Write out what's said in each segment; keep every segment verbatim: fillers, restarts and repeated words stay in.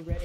Mister Reddy?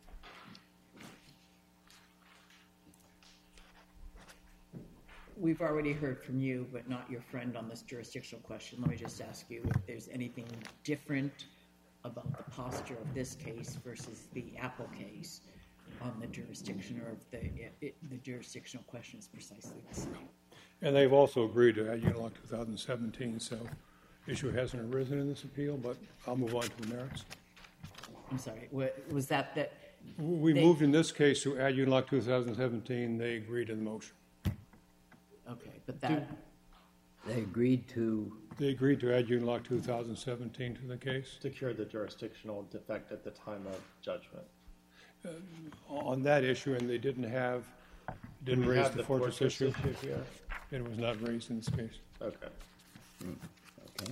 We've already heard from you, but not your friend on this jurisdictional question. Let me just ask you if there's anything different about the posture of this case versus the Apple case on the jurisdiction, or if the, it, the jurisdictional question is precisely the same. And they've also agreed to add Uniloc two thousand seventeen, so issue hasn't arisen in this appeal, but I'll move on to the merits. I'm sorry, what, was that that? We they, moved in this case to add Uniloc two thousand seventeen. They agreed to the motion. Okay, but that... They agreed to... They agreed to add Uniloc two thousand seventeen to the case. To cure the jurisdictional defect at the time of judgment. Uh, on that issue, and they didn't have... Didn't raise have the, the fortress, fortress issue. issue here? It was not raised in this case. Okay. Mm. Okay.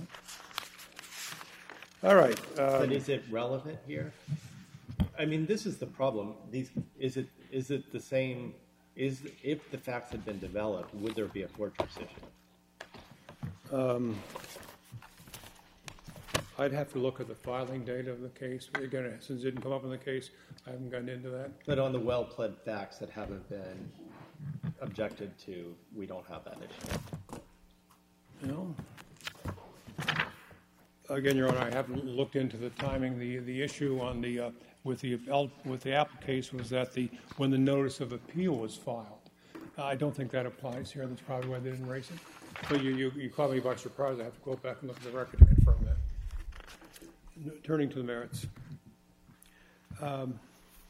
All right. Um, but is it relevant here? I mean, this is the problem. These is it is it the same? Is if the facts had been developed, would there be a fortress issue? Um, I'd have to look at the filing date of the case. Again, since it didn't come up in the case, I haven't gotten into that. But on the well-pled facts that haven't been objected to, we don't have that issue. No. Again, Your Honor, I haven't looked into the timing. The the issue on the uh, with the with the Apple case was that the when the notice of appeal was filed. I don't think that applies here. That's probably why they didn't raise it. But you you, you caught me by surprise. I have to go back and look at the record to confirm that. Turning to the merits. Um,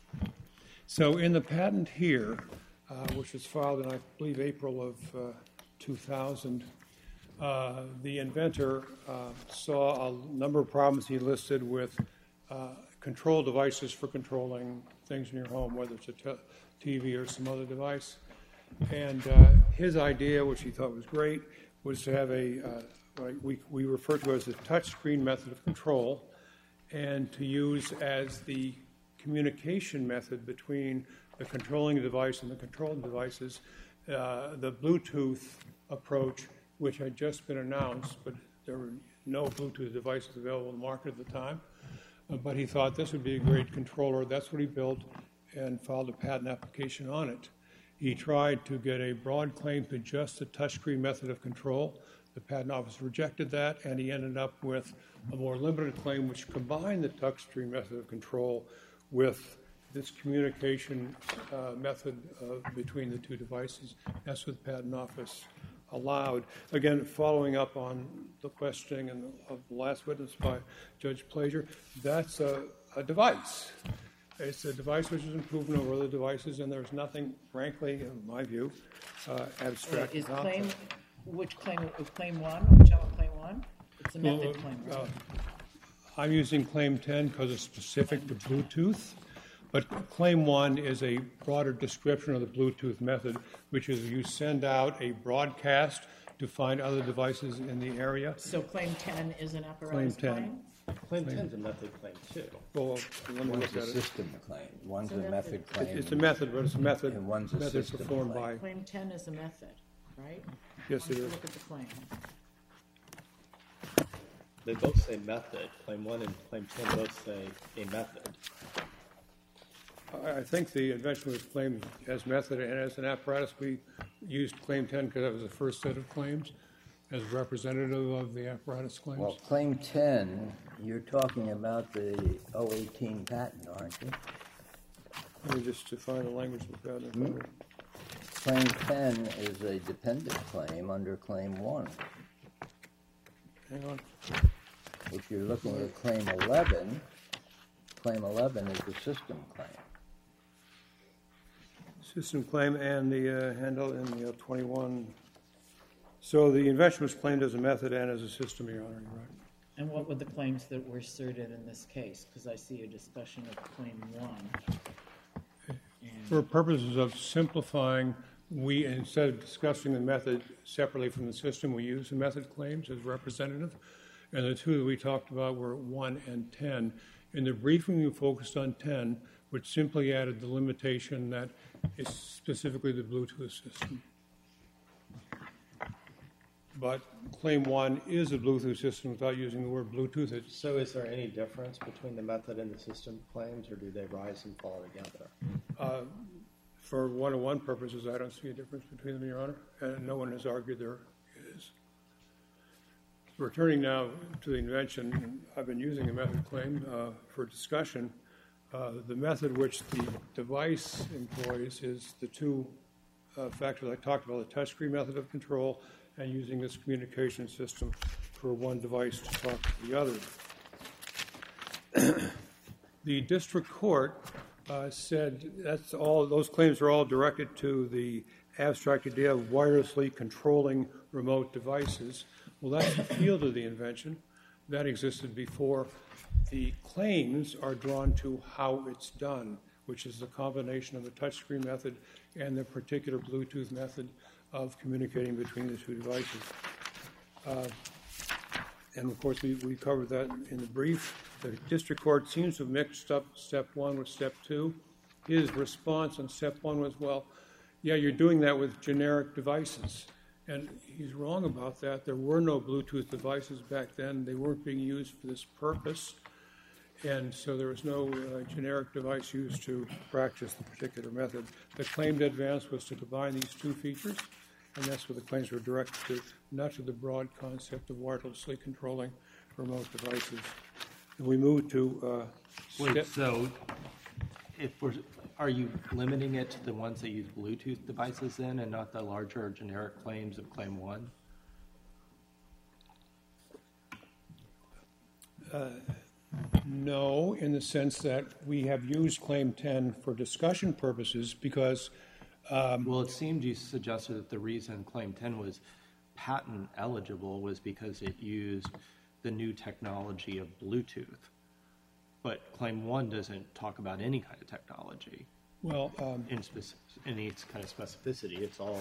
so in the patent here, uh, which was filed in I believe April of uh, two thousand. Uh, the inventor uh, saw a number of problems he listed with uh, control devices for controlling things in your home, whether it's a t- TV or some other device. And uh, his idea, which he thought was great, was to have a, uh, what we, we refer to as the touchscreen method of control, and to use as the communication method between the controlling device and the controlled devices uh, the Bluetooth approach, which had just been announced, but there were no Bluetooth devices available in the market at the time. Uh, but he thought this would be a great controller. That's what he built and filed a patent application on it. He tried to get a broad claim to just the touchscreen method of control. The patent office rejected that, and he ended up with a more limited claim which combined the touchscreen method of control with this communication uh, method uh, between the two devices. That's what the patent office allowed. Again, following up on the questioning and the, of the last witness by Judge Plager, that's a, a device. It's a device which is improvement over other devices, and there's nothing, frankly, in my view, uh, abstract Is about claim, that. which claim, is claim one, which one claim one? It's a method Well, claim, uh, right? I'm using claim ten because it's specific to Bluetooth. But claim one is a broader description of the Bluetooth method, which is you send out a broadcast to find other devices in the area. So claim ten is an apparatus Claim ten. claim? Claim ten is a method claim too. Well, let me One's look a at it. system claim. One's So a that's method it. claim. It's a method, but it's a method, And one's a method system performed claim. by. Claim ten is a method, right? Yes, Why it don't you is. Look at the claim. They both say method. Claim one and claim ten both say a method. I I think the invention was claimed as method, and as an apparatus, we used claim ten because that was the first set of claims as representative of the apparatus claims. Well, claim ten, you're talking about the oh eighteen patent, aren't you? Let me just define the language of that. in front of me. Claim ten is a dependent claim under claim one. Hang on. If you're looking at claim eleven, claim eleven is the system claim. System claim and the uh, handle in the uh, twenty-one. So the invention was claimed as a method and as a system, Your Honor, you're right. And what were the claims that were asserted in this case? Because I see a discussion of claim one. For purposes of simplifying, we, instead of discussing the method separately from the system, we use the method claims as representative. And the two that we talked about were one and ten. In the briefing, we focused on ten, which simply added the limitation that it's specifically the Bluetooth system. but Claim one is a Bluetooth system without using the word Bluetooth. It's, So is there any difference between the method and the system claims, or do they rise and fall together? uh, for one-on-one purposes, I don't see a difference between them, Your Honor, and no one has argued there is. Returning now to the invention, I've been using the method claim uh, for discussion. Uh, the method which the device employs is the two uh, factors I talked about, the touchscreen method of control and using this communication system for one device to talk to the other. The district court uh, said that's all, those claims are all directed to the abstract idea of wirelessly controlling remote devices. Well, that's the field of the invention. That existed before. The claims are drawn to how it's done, which is the combination of the touchscreen method and the particular Bluetooth method of communicating between the two devices. Uh, and of course, we, we covered that in the brief. The district court seems to have mixed up step one with step two. His response on step one was, well, yeah, you're doing that with generic devices. And he's wrong about that. There were no Bluetooth devices back then. They weren't being used for this purpose. And so there was no uh, generic device used to practice the particular method. The claimed advance was to combine these two features, and that's what the claims were directed to, not to the broad concept of wirelessly controlling remote devices. And we move to uh, Wait, step- so if we're, are you limiting it to the ones that use Bluetooth devices then, and not the larger generic claims of Claim one? Uh, no, in the sense that we have used Claim ten for discussion purposes because Um, well, it seemed you suggested that the reason Claim ten was patent eligible was because it used the new technology of Bluetooth. But Claim one doesn't talk about any kind of technology well, um, in, speci- in any kind of specificity. It's all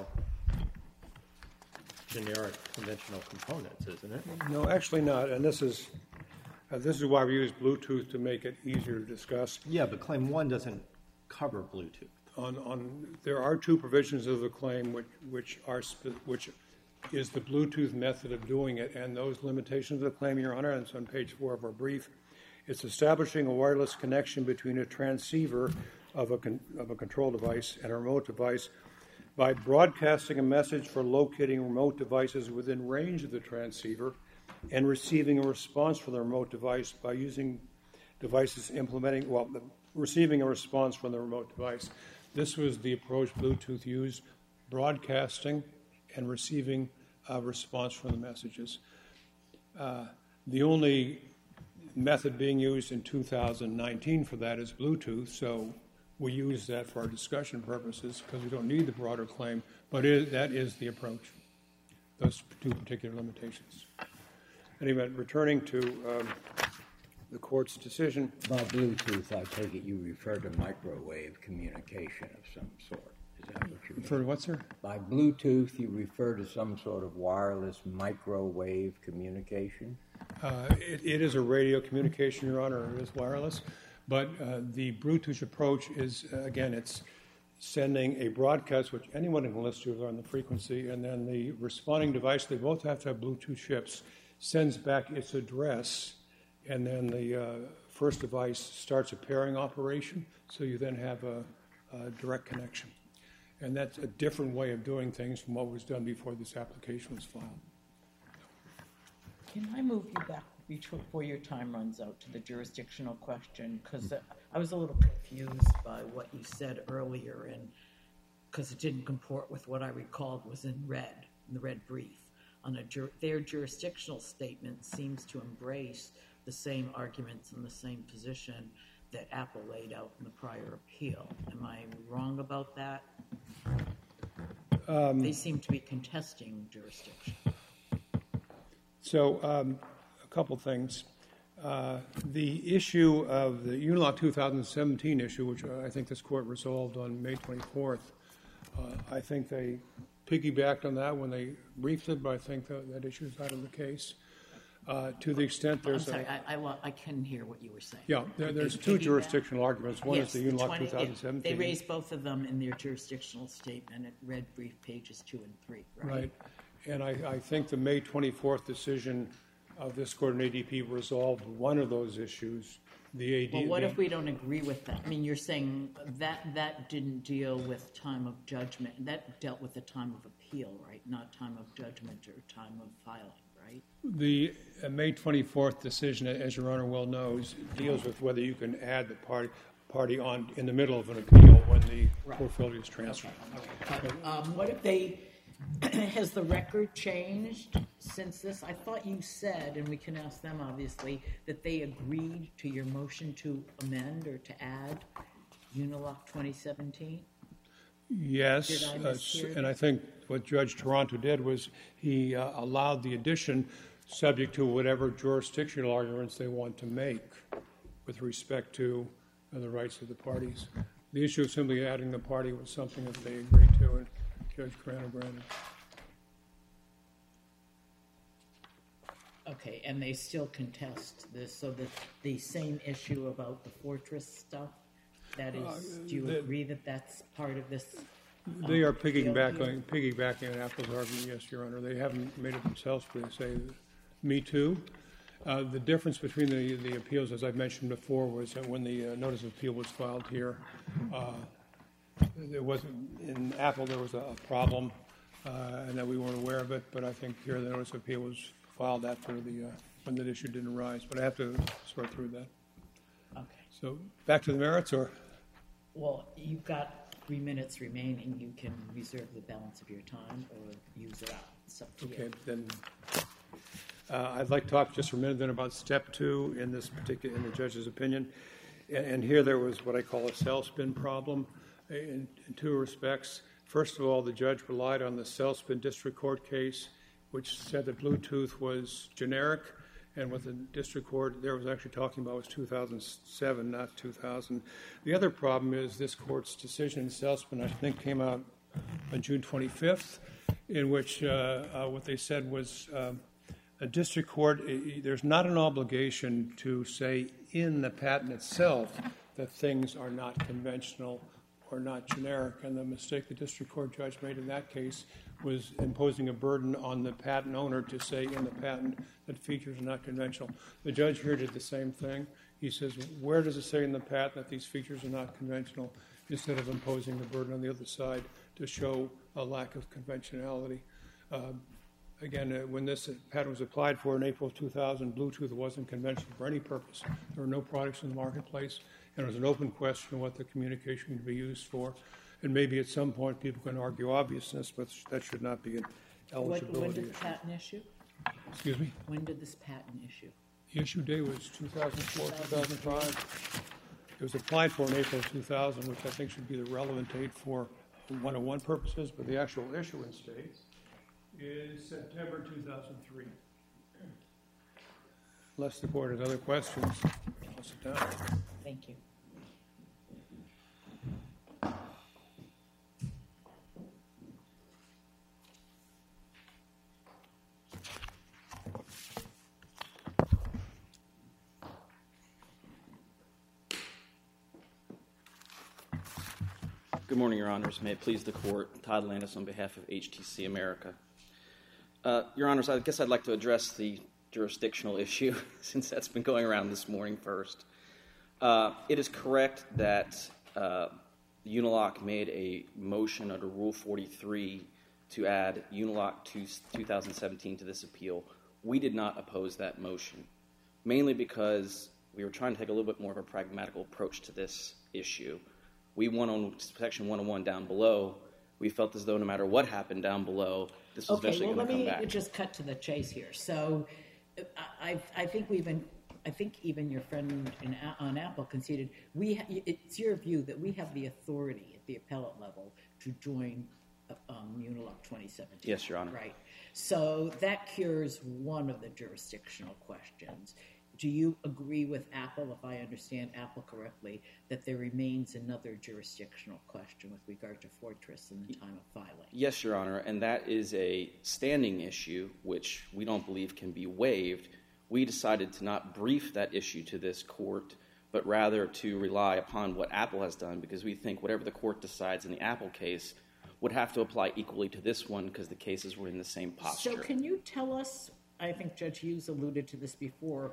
generic conventional components, isn't it? no, actually not. And this is uh, this is why we use Bluetooth to make it easier to discuss. Yeah, but Claim one doesn't cover Bluetooth. On, on there are two provisions of the claim which which are spe- which is the Bluetooth method of doing it, and those limitations of the claim, Your Honor, and it's on page four of our brief. It's establishing a wireless connection between a transceiver of a con- of a control device and a remote device by broadcasting a message for locating remote devices within range of the transceiver and receiving a response from the remote device by using devices implementing well the, receiving a response from the remote device. This was the approach Bluetooth used, broadcasting and receiving a response from the messages. Uh, the only method being used in two thousand nineteen for that is Bluetooth, so we use that for our discussion purposes because we don't need the broader claim, but it, that is the approach, those two particular limitations. Anyway, returning to um, the court's decision. By Bluetooth, I take it you refer to microwave communication of some sort. Is that what you mean? For what, sir? By Bluetooth, you refer to some sort of wireless microwave communication? Uh, it, it is a radio communication, Your Honor, it is wireless, but uh, the Bluetooth approach is, uh, again, it's sending a broadcast, which anyone can listen to on the frequency, and then the responding device, they both have to have Bluetooth chips, sends back its address, and then the uh, first device starts a pairing operation, so you then have a, a direct connection. And that's a different way of doing things from what was done before this application was filed. Can I move you back before your time runs out to the jurisdictional question? Because I was a little confused by what you said earlier, and because it didn't comport with what I recalled was in red, in the red brief. On a jur- their jurisdictional statement seems to embrace the same arguments and the same position that Apple laid out in the prior appeal. Am I wrong about that? Um, they seem to be contesting jurisdiction. So um, a couple things. Uh, the issue of the Unilaw two thousand seventeen issue, which I think this court resolved on May twenty-fourth, uh, I think they piggybacked on that when they briefed it, but I think that, that issue is out of the case. Uh, to the extent there's I'm sorry, a... I, I, I couldn't hear what you were saying. Yeah, there, there's Did two piggyback? jurisdictional arguments. One Yes, is the the Unilaw twenty two thousand seventeen. They raised both of them in their jurisdictional statement at red brief pages two and three, right? Right. And I, I think the May twenty-fourth decision of this court in A D P resolved one of those issues. The A D P. Well, what if we don't agree with that? I mean, you're saying that that didn't deal with time of judgment. That dealt with the time of appeal, right? Not time of judgment or time of filing, right? The uh, May twenty-fourth decision, as Your Honor well knows, deals with whether you can add the party party on in the middle of an appeal when the Right. portfolio is transferred. Okay. But, um, what if they, has the record changed since this? I thought you said, and we can ask them obviously, that they agreed to your motion to amend or to add Uniloc twenty seventeen? Yes, Did I uh, mishear? and I think what Judge Toronto did was he uh, allowed the addition subject to whatever jurisdictional arguments they want to make with respect to uh, the rights of the parties. The issue of simply adding the party was something that they agreed to, and Judge Carano granted. Okay, and they still contest this, so that the same issue about the fortress stuff, that is, do you the- agree that that's part of this? They are um, appeal here? piggybacking, piggybacking on Apple's argument, yes, Your Honor. They haven't made it themselves, but they say, me too. Uh, the difference between the, the appeals, as I've mentioned before, was that when the uh, notice of appeal was filed here, uh, there wasn't, in Apple there was a problem, uh, and that we weren't aware of it, but I think here the notice of appeal was filed after the, uh, when that issue didn't arise, but I have to sort through that. Okay, So, back to the merits, or? well, you've got three minutes remaining. You can reserve the balance of your time or use it up. It's up to you. Okay, then, uh, I'd like to talk just for a minute then about step two in this particular, in the judge's opinion. And, and here there was what I call a cell spin problem in, in two respects. First of all, the judge relied on the cell spin district court case, which said that Bluetooth was generic, and what the district court there was actually talking about was two thousand seven, not two thousand. The other problem is this court's decision in cell spin, I think, came out on June twenty-fifth, in which uh, uh, what they said was um, a district court, uh, there's not an obligation to say in the patent itself that things are not conventional or not generic. And the mistake the district court judge made in that case was imposing a burden on the patent owner to say in the patent that features are not conventional. The judge here did the same thing. He says, where does it say in the patent that these features are not conventional, instead of imposing the burden on the other side to show a lack of conventionality. Um, Again, uh, when this patent was applied for in April of two thousand, Bluetooth wasn't conventional for any purpose. There were no products in the marketplace, and it was an open question what the communication would be used for. And maybe at some point people can argue obviousness, but that should not be an When, when eligibility did the issue. patent issue? Excuse me? When did this patent issue? The issue date was two thousand four, two thousand five. It was applied for in April of two thousand, which I think should be the relevant date for one oh one purposes, but the actual issuance date is September two thousand three. Unless the board has other questions, I'll sit down. Thank you. Good morning, Your Honors. May it please the Court. Todd Landis on behalf of H T C America. Uh, Your Honors, I guess I'd like to address the jurisdictional issue, since that's been going around this morning first. Uh, it is correct that uh, Uniloc made a motion under Rule forty-three to add Uniloc to two thousand seventeen to this appeal. We did not oppose that motion, mainly because we were trying to take a little bit more of a pragmatical approach to this issue. We won on Section one oh one down below. We felt as though no matter what happened down below, this was Okay, eventually well, going let to come me back. just cut to the chase here. So, I, I, I think we've been, I think even your friend in, on Apple conceded, we, ha- it's your view that we have the authority at the appellate level to join um, Uniloc twenty seventeen. Yes, Your Honor. Right. So that cures one of the jurisdictional questions. Do you agree with Apple, if I understand Apple correctly, that there remains another jurisdictional question with regard to Fortress in the time of filing? Yes, Your Honor, and that is a standing issue, which we don't believe can be waived. We decided to not brief that issue to this court, but rather to rely upon what Apple has done, because we think whatever the court decides in the Apple case would have to apply equally to this one because the cases were in the same posture. So can you tell us, I think Judge Hughes alluded to this before,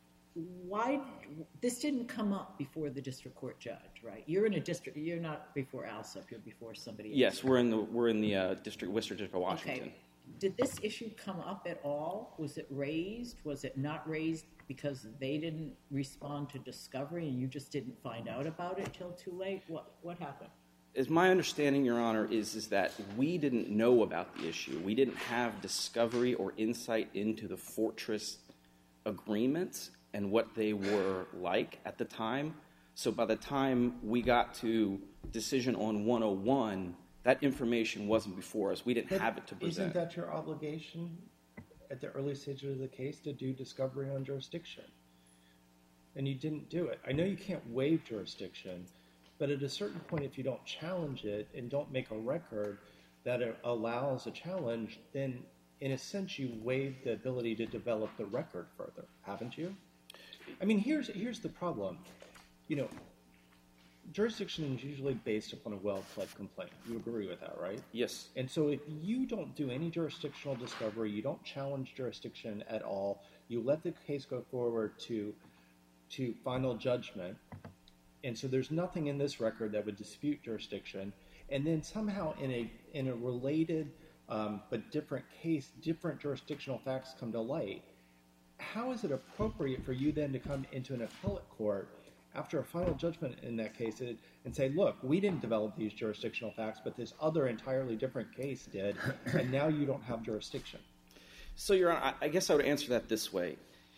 why this didn't come up before the district court judge, right? You're in a district, you're not before ALSUP, you're before somebody else. Yes, we're in the we're in the uh, district, Worcester District of Washington. Okay. Did this issue come up at all? Was it raised? Was it not raised because they didn't respond to discovery and you just didn't find out about it till too late? What what happened? As my understanding, Your Honor, is, is that we didn't know about the issue. We didn't have discovery or insight into the Fortress agreements and what they were like at the time. So by the time we got to decision on one oh one, that information wasn't before us. We didn't But have it to present. Isn't that your obligation at the early stages of the case to do discovery on jurisdiction? And you didn't do it. I know you can't waive jurisdiction, but at a certain point, if you don't challenge it and don't make a record that it allows a challenge, then in a sense you waive the ability to develop the record further, haven't you? I mean, here's here's the problem. You know, jurisdiction is usually based upon a well-pled complaint. You agree with that, right? Yes. And so if you don't do any jurisdictional discovery, you don't challenge jurisdiction at all, you let the case go forward to to final judgment, and so there's nothing in this record that would dispute jurisdiction, and then somehow in a in a related um, but different case, different jurisdictional facts come to light, how is it appropriate for you then to come into an appellate court after a final judgment in that case and say, look, we didn't develop these jurisdictional facts, but this other entirely different case did, and now you don't have jurisdiction? So, Your Honor, I guess I would answer that this way.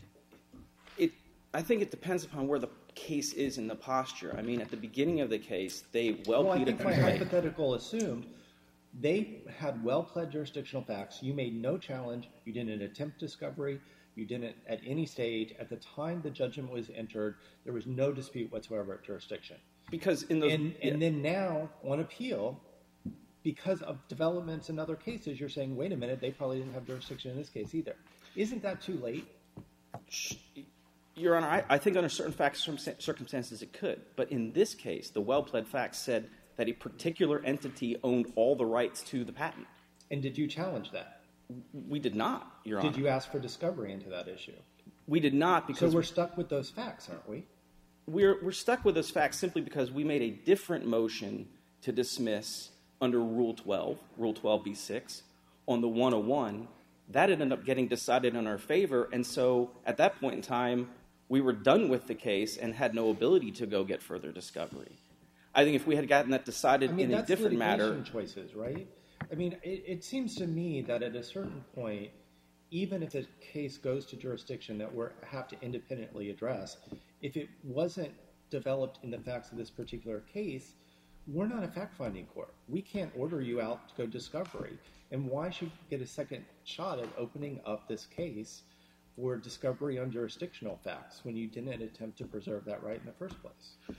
It, I think it depends upon where the case is in the posture. I mean, at the beginning of the case, they well Well, I pleaded think my complaint. hypothetical assumed they had well-pled jurisdictional facts. You made no challenge. You didn't attempt discovery. You didn't, at any stage, at the time the judgment was entered, there was no dispute whatsoever at jurisdiction. Because in those, And, yeah. and then now, on appeal, because of developments in other cases, you're saying, wait a minute, they probably didn't have jurisdiction in this case either. Isn't that too late? Your Honor, I, I think under certain facts circumstances it could. But in this case, the well-pled facts said that a particular entity owned all the rights to the patent. And did you challenge that? We did not, Your Honor. Did you ask for discovery into that issue? We did not So because we're stuck with those facts, aren't we? we're, we're stuck with those facts simply because we made a different motion to dismiss under Rule twelve, Rule twelve B six, on the one oh one. That ended up getting decided in our favor, and so at that point in time, we were done with the case and had no ability to go get further discovery. I think if we had gotten that decided I mean, in a that's different matter... litigation choices, right? I mean, it, it seems to me that at a certain point, even if a case goes to jurisdiction that we have to independently address, if it wasn't developed in the facts of this particular case, we're not a fact-finding court. We can't order you out to go discovery. And why should we get a second shot at opening up this case for discovery on jurisdictional facts when you didn't attempt to preserve that right in the first place?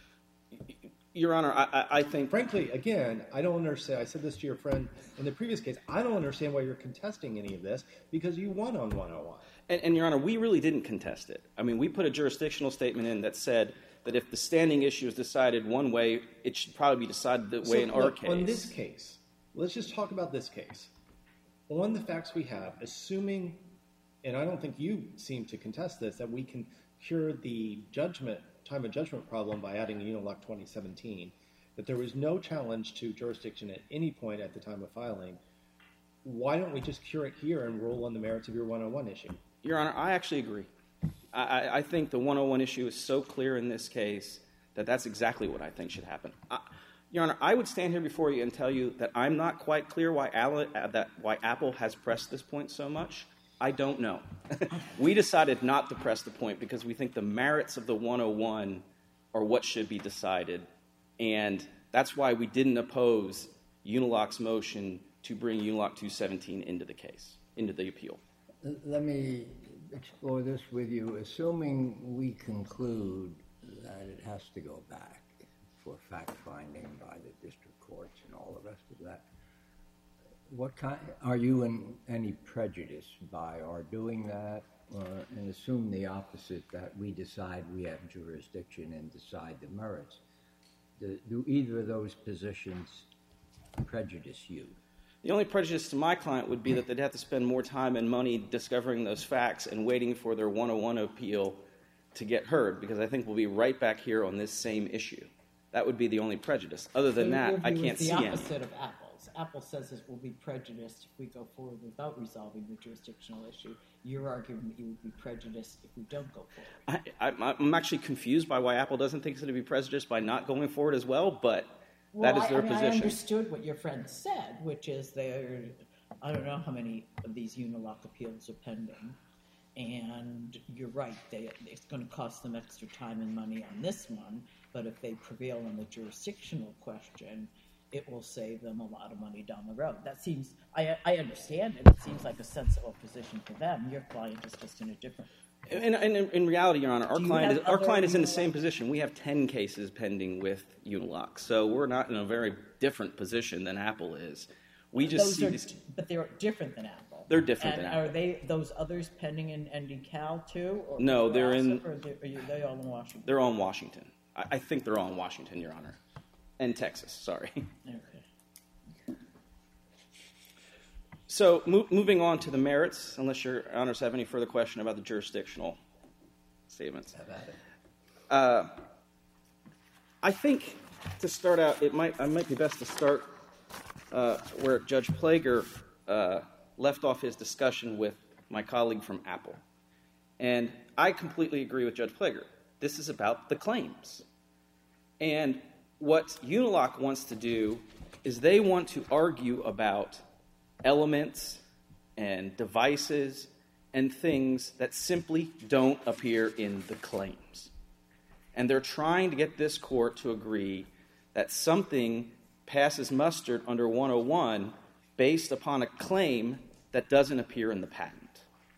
Your Honor, I, I think... Frankly, again, I don't understand. I said this to your friend in the previous case. I don't understand why you're contesting any of this because you won on one oh one. And, and, Your Honor, we really didn't contest it. I mean, we put a jurisdictional statement in that said that if the standing issue is decided one way, it should probably be decided that way So, in our look, case. on this case, let's just talk about this case. On the facts we have, assuming, and I don't think you seem to contest this, that we can cure the judgment, time of judgment problem by adding Uniloc twenty seventeen, that there was no challenge to jurisdiction at any point at the time of filing, why don't we just cure it here and rule on the merits of your one oh one issue? Your Honor, I actually agree. I, I, I think the one oh one issue is so clear in this case that that's exactly what I think should happen. I, Your Honor, I would stand here before you and tell you that I'm not quite clear why, Al- uh, that, why Apple has pressed this point so much. I don't know. We decided not to press the point because we think the merits of the one oh one are what should be decided, and that's why we didn't oppose Uniloc's motion to bring Uniloc two seventeen into the case, into the appeal. Let me explore this with you. Assuming we conclude that it has to go back for fact-finding by the district courts and all the rest of that, what kind, are you in any prejudice by our doing that, uh, and assume the opposite, that we decide we have jurisdiction and decide the merits? Do, do either of those positions prejudice you? The only prejudice to my client would be that they'd have to spend more time and money discovering those facts and waiting for their one oh one appeal to get heard, because I think we'll be right back here on this same issue. That would be the only prejudice. Other than So that, your I view can't is see the any. opposite of Apple's. Apple says it will be prejudiced if we go forward without resolving the jurisdictional issue. You're arguing that you would be prejudiced if we don't go forward. I, I, I'm actually confused by why Apple doesn't think it's going to be prejudiced by not going forward as well, but Well, that is their I, I mean, position. I understood what your friend said, which is there. I don't know how many of these Unilock appeals are pending, and you're right. They, it's going to cost them extra time and money on this one, but if they prevail on the jurisdictional question, it will save them a lot of money down the road. That seems. I, I understand it. It seems like a sensible position for them. Your client is just in a different. In, in, in reality, Your Honor, our Do you client have is, our other client is in the Unilock- same position. We have ten cases pending with Unilock, so we're not in a very different position than Apple is. We just Those see are, these. but they're different than Apple. They're different and than are Apple. they those others pending in N D Cal too? Or No, they're also, in- Or are they, are you- they all in Washington? They're all in Washington. I, I think they're all in Washington, Your Honor, and Texas. Sorry. Okay. So mo- moving on to the merits, unless Your Honors have any further question about the jurisdictional statements. Have at it. Uh, I think to start out, it might I might be best to start uh, where Judge Plager uh, left off his discussion with my colleague from Apple. And I completely agree with Judge Plager. This is about the claims. And what Unilock wants to do is they want to argue about elements and devices and things that simply don't appear in the claims. And they're trying to get this court to agree that something passes muster under one oh one based upon a claim that doesn't appear in the patent.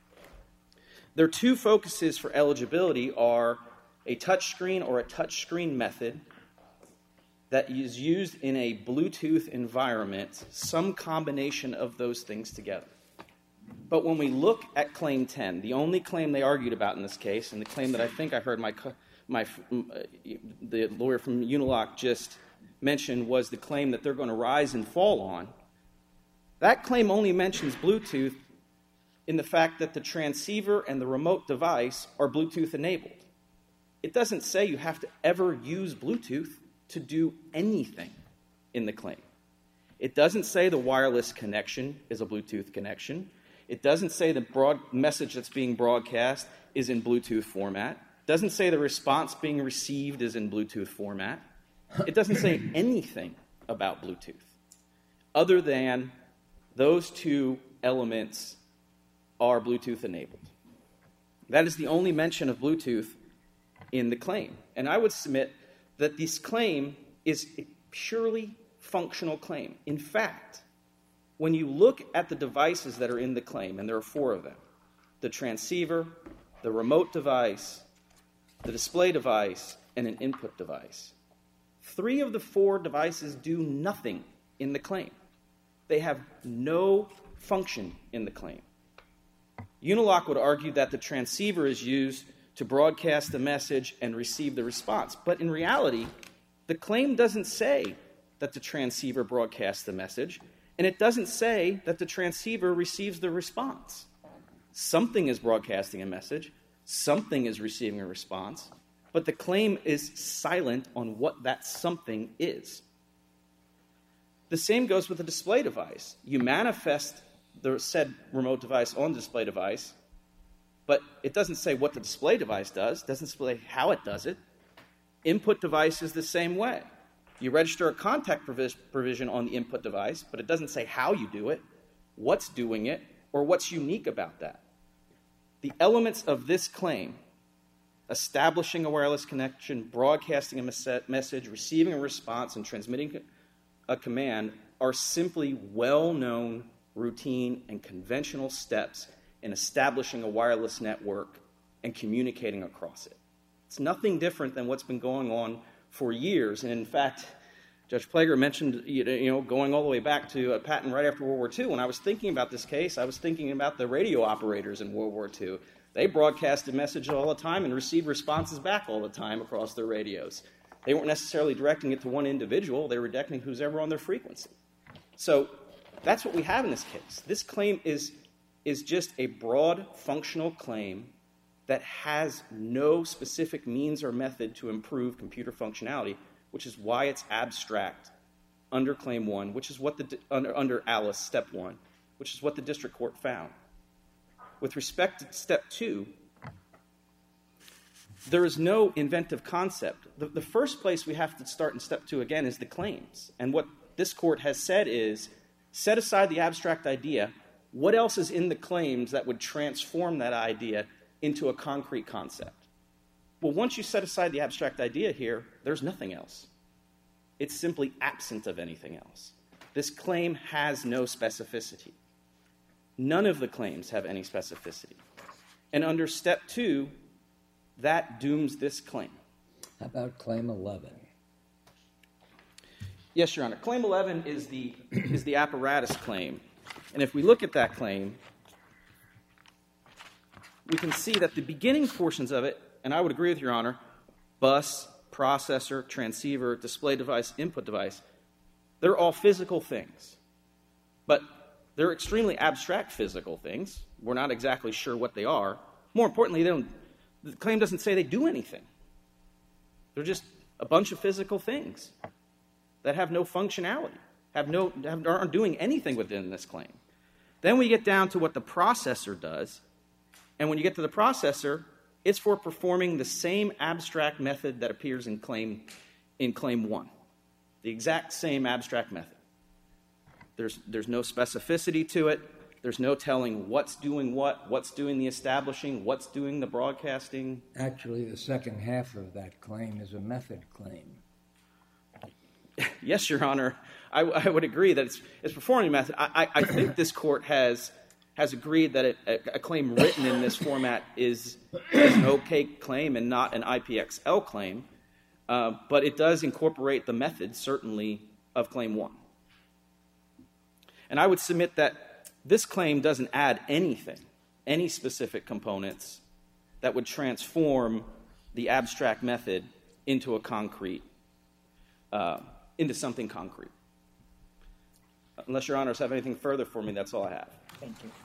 Their two focuses for eligibility are a touchscreen or a touchscreen method that is used in a Bluetooth environment, some combination of those things together. But when we look at Claim ten, the only claim they argued about in this case, and the claim that I think I heard my, my uh, the lawyer from Unilock just mentioned was the claim that they're going to rise and fall on, that claim only mentions Bluetooth in the fact that the transceiver and the remote device are Bluetooth enabled. It doesn't say you have to ever use Bluetooth to do anything in the claim. It doesn't say the wireless connection is a Bluetooth connection. It doesn't say the broad message that's being broadcast is in Bluetooth format. It doesn't say the response being received is in Bluetooth format. It doesn't say anything about Bluetooth other than those two elements are Bluetooth enabled. That is the only mention of Bluetooth in the claim. And I would submit that this claim is a purely functional claim. In fact, when you look at the devices that are in the claim, and there are four of them, the transceiver, the remote device, the display device, and an input device, three of the four devices do nothing in the claim. They have no function in the claim. Unilock would argue that the transceiver is used to broadcast the message and receive the response. But in reality, the claim doesn't say that the transceiver broadcasts the message, and it doesn't say that the transceiver receives the response. Something is broadcasting a message, something is receiving a response, but the claim is silent on what that something is. The same goes with the display device. You manifest the said remote device on the display device, but it doesn't say what the display device does, doesn't say how it does it. Input device is the same way. You register a contact provis- provision on the input device, but it doesn't say how you do it, what's doing it, or what's unique about that. The elements of this claim, establishing a wireless connection, broadcasting a mes- message, receiving a response, and transmitting a command, are simply well-known, routine, and conventional steps in establishing a wireless network and communicating across it. It's nothing different than what's been going on for years. And in fact, Judge Plager mentioned, you know, going all the way back to a patent right after World War Two. When I was thinking about this case, I was thinking about the radio operators in World War Two. They broadcasted messages all the time and received responses back all the time across their radios. They weren't necessarily directing it to one individual. They were directing who's ever on their frequency. So that's what we have in this case. This claim is, is just a broad functional claim that has no specific means or method to improve computer functionality, which is why it's abstract under Claim one, which is what the under, under Alice Step one, which is what the district court found. With respect to Step two, there is no inventive concept. The, the first place we have to start in Step two, again, is the claims. And what this court has said is, set aside the abstract idea. What else is in the claims that would transform that idea into a concrete concept? Well, once you set aside the abstract idea here, there's nothing else. It's simply absent of anything else. This claim has no specificity. None of the claims have any specificity. And under Step two, that dooms this claim. How about Claim eleven? Yes, Your Honor. Claim eleven is the, is the apparatus claim. And if we look at that claim, we can see that the beginning portions of it, and I would agree with Your Honor, bus, processor, transceiver, display device, input device, they're all physical things. But they're extremely abstract physical things. We're not exactly sure what they are. More importantly, they don't, the claim doesn't say they do anything. They're just a bunch of physical things that have no functionality, have no, have, aren't doing anything within this claim. Then we get down to what the processor does. And when you get to the processor, it's for performing the same abstract method that appears in claim, in claim one. The exact same abstract method. There's, there's no specificity to it. There's no telling what's doing what, what's doing the establishing, what's doing the broadcasting. Actually, the second half of that claim is a method claim. Yes, Your Honor. I, I would agree that it's, it's performing a method. I, I, I think this court has, has agreed that it, a, a claim written in this format is, is an okay claim and not an I P X L claim. Uh, but it does incorporate the method, certainly, of Claim one. And I would submit that this claim doesn't add anything, any specific components that would transform the abstract method into a concrete, uh, into something concrete. Unless Your Honors have anything further for me, that's all I have. Thank you.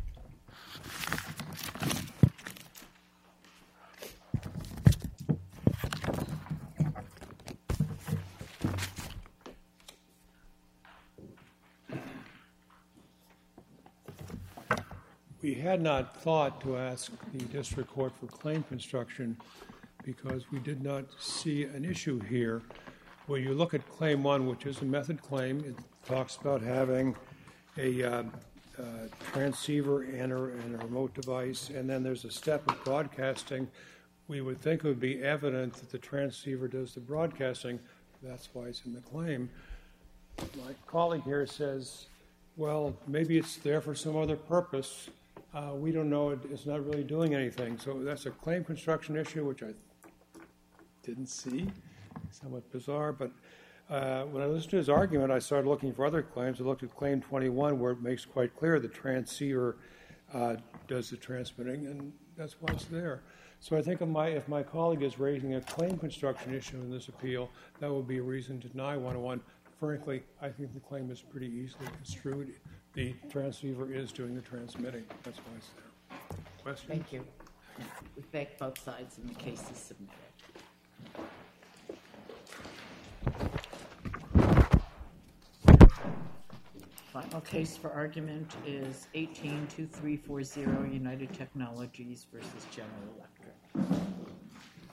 We had not thought to ask the district court for claim construction because we did not see an issue here. Where you look at Claim one, which is a method claim, it talks about having a uh, uh, transceiver and a, and a remote device, and then there's a step of broadcasting. We would think it would be evident that the transceiver does the broadcasting. That's why it's in the claim. My colleague here says, well, maybe it's there for some other purpose. Uh, we don't know. It, it's not really doing anything. So that's a claim construction issue, which I didn't see. Somewhat bizarre, but uh, when I listened to his argument, I started looking for other claims. I looked at Claim twenty-one, where it makes quite clear the transceiver uh, does the transmitting, and that's why it's there. So I think if my, if my colleague is raising a claim construction issue in this appeal, that would be a reason to deny one oh one. Frankly, I think the claim is pretty easily construed. The transceiver is doing the transmitting. That's why it's there. Questions? Thank you. We thank both sides, and the case is submitted. Final case for argument is eighteen two three four zero United Technologies versus General Electric.